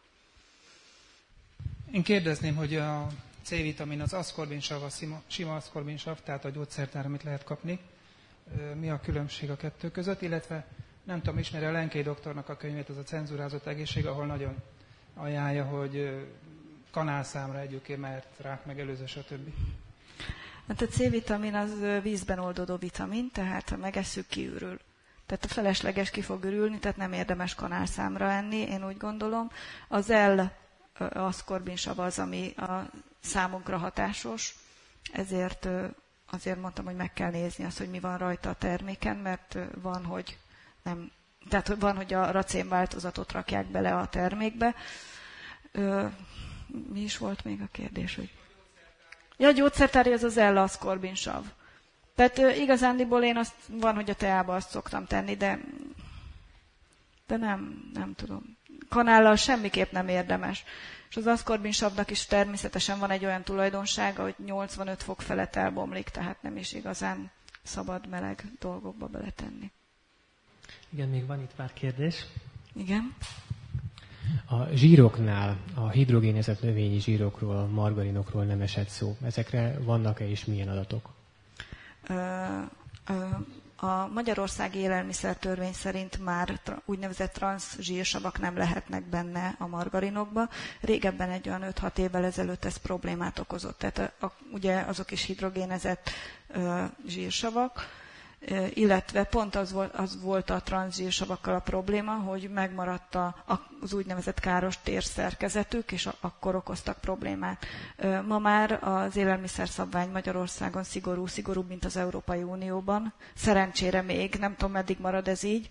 Én kérdezném, hogy a C-vitamin, az aszkorbinsav, a sima aszkorbinsav, tehát a gyógyszertár, amit lehet kapni, mi a különbség a kettő között, illetve nem tudom, ismeri a Lenkei doktornak a könyvét, az a Cenzúrázott egészség, ahol nagyon ajánlja, hogy kanálszámra együk ki, mert rák megelőző, stb. Hát a C-vitamin az vízben oldódó vitamin, tehát ha megesszük, kiürül. Tehát a felesleges ki fog ürülni, tehát nem érdemes kanálszámra enni, én úgy gondolom. Az L-aszkorbinsav az, ami a számunkra hatásos, ezért azért mondtam, hogy meg kell nézni azt, hogy mi van rajta a terméken, mert van, hogy nem, tehát van, hogy a racén változatot rakják bele a termékbe. Ö, mi is volt még a kérdés, hogy... Ja, a gyógyszertári az az L-aszkorbinsav. Tehát ö, igazándiból én azt, van, hogy a teába azt szoktam tenni, de, de nem, nem tudom. Kanállal semmiképp nem érdemes. És az aszkorbinsavnak is természetesen van egy olyan tulajdonsága, hogy nyolcvanöt fok felett elbomlik, tehát nem is igazán szabad meleg dolgokba beletenni. Igen, még van itt pár kérdés. Igen. A zsíroknál, a hidrogénezett növényi zsírokról, a margarinokról nem esett szó. Ezekre vannak-e és milyen adatok? Ö, ö, a Magyarországi Élelmiszertörvény szerint már úgynevezett transzsírsavak nem lehetnek benne a margarinokba. Régebben egy olyan öt-hat évvel ezelőtt ez problémát okozott. Tehát a, a, ugye azok is hidrogénezett ö, zsírsavak, illetve pont az volt, az volt a transzsírsavakkal a probléma, hogy megmaradt a, az úgynevezett káros térszerkezetük, és a, akkor okoztak problémát. Ma már az élelmiszerszabvány Magyarországon szigorú, szigorúbb, mint az Európai Unióban. Szerencsére még, nem tudom, meddig marad ez így,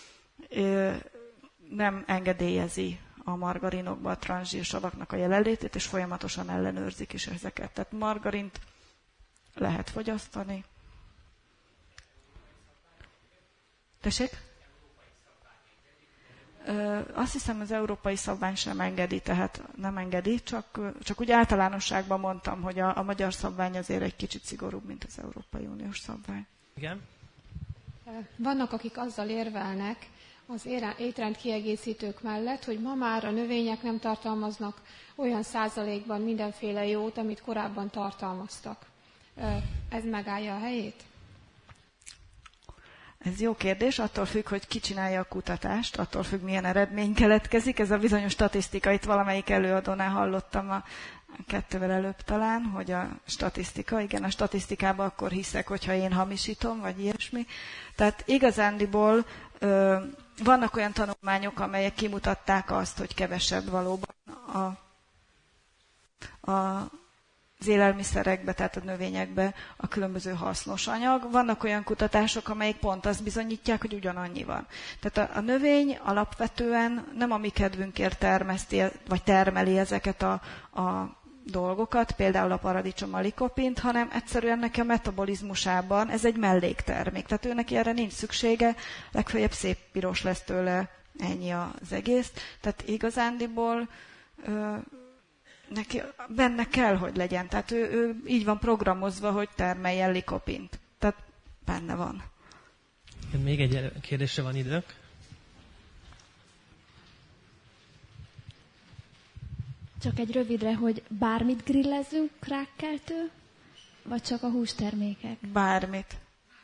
nem engedélyezi a margarinokba a transzsírsavaknak a jelenlétét, és folyamatosan ellenőrzik is ezeket. Tehát margarint lehet fogyasztani. Tessék? Ö, azt hiszem, az európai szabvány sem engedi, tehát nem engedi, csak, csak úgy általánosságban mondtam, hogy a, a magyar szabvány azért egy kicsit szigorúbb, mint az Európai Uniós szabvány. Igen. Vannak, akik azzal érvelnek az étrend kiegészítők mellett, hogy ma már a növények nem tartalmaznak olyan százalékban mindenféle jót, amit korábban tartalmaztak. Ez megállja a helyét? Ez jó kérdés, attól függ, hogy ki csinálja a kutatást, attól függ, milyen eredmény keletkezik. Ez a bizonyos statisztika, itt valamelyik előadónál hallottam a kettővel előbb talán, hogy a statisztika, igen, a statisztikában akkor hiszek, hogyha én hamisítom, vagy ilyesmi. Tehát igazándiból ö, vannak olyan tanulmányok, amelyek kimutatták azt, hogy kevesebb valóban a, a az élelmiszerekbe, tehát a növényekbe a különböző hasznos anyag. Vannak olyan kutatások, amelyek pont azt bizonyítják, hogy ugyanannyi van. Tehát a, a növény alapvetően nem a mi kedvünkért termeszti, vagy termeli ezeket a, a dolgokat, például a paradicsom a likopint, hanem egyszerűen neki a metabolizmusában ez egy melléktermék. Tehát ő neki erre nincs szüksége, legfeljebb szép piros lesz tőle, ennyi az egész. Tehát igazándiból ö, neki benne kell, hogy legyen. Tehát ő, ő így van programozva, hogy termeljen likopint. Tehát benne van. Még egy kérdésre van időnk. Csak egy rövidre, hogy bármit grillezünk rákkeltő, vagy csak a hústermékek? Bármit.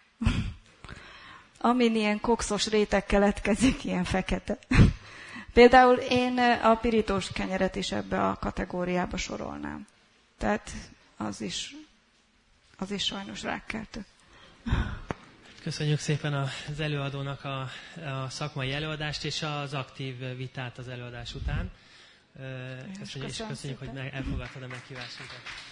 Amin ilyen kokszos réteg keletkezik, ilyen fekete. Például én a pirítós kenyeret is ebbe a kategóriába sorolnám. Tehát az is, az is sajnos rákkeltő. Köszönjük szépen az előadónak a, a szakmai előadást és az aktív vitát az előadás után. Köszönjük, és köszönjük, hogy elfogadtad a meghívásunkat.